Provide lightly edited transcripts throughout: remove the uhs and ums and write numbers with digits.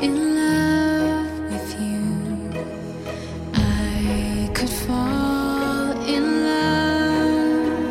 in love with you. I could fall in love.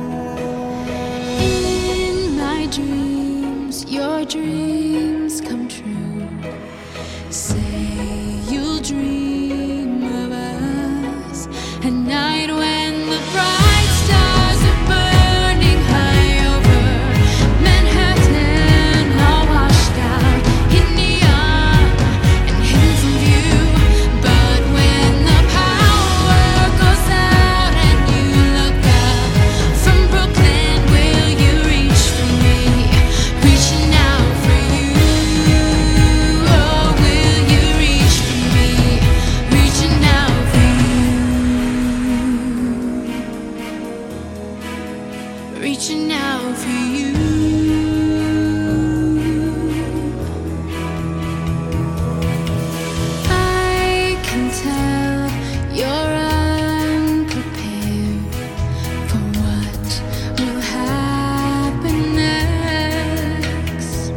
In my dreams, your dreams come true. Say you'll dream of us at night when the bright stars are burning high over Manhattan, all washed out in neon and hidden from view. But when the power goes out and you look up from Brooklyn, will you reach for me, reaching out for you? Oh, will you reach for me, reaching out for you, reaching out for you? I can tell you're unprepared for what will happen next.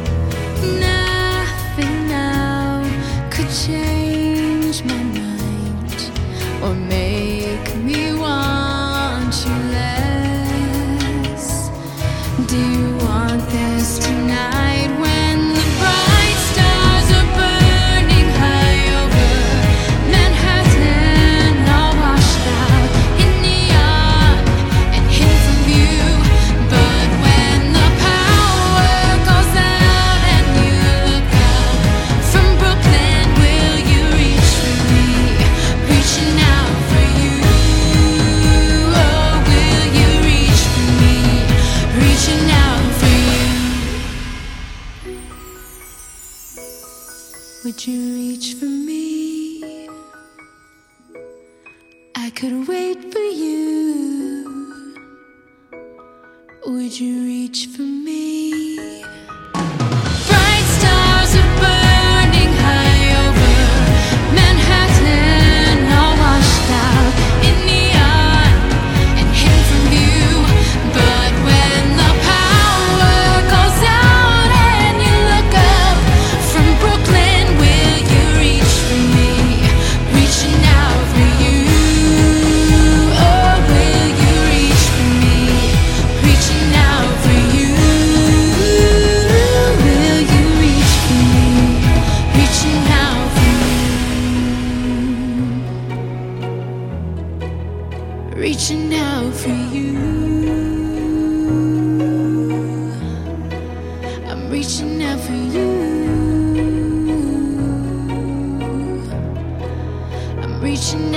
Nothing now could change my mind or make me want you less. Do you want this tonight when the bright stars are burning high over Manhattan, all washed out in neon and hidden from view? But when the power goes out and you look up from Brooklyn, will you reach for me, reaching out for you? Oh, will you reach for me, reaching out for you? Would you reach for me? I could wait for you. Would you reach for me? Bright stars are burning high over Manhattan, all washed out in neon and hidden from view. But when the power goes out and you look up from Brooklyn, will you reach for me, reaching out for you? Oh, will you reach for me, reaching out for you? Will you reach for me, reaching out for you? Reaching out for you. I'm reaching out for you. I'm reaching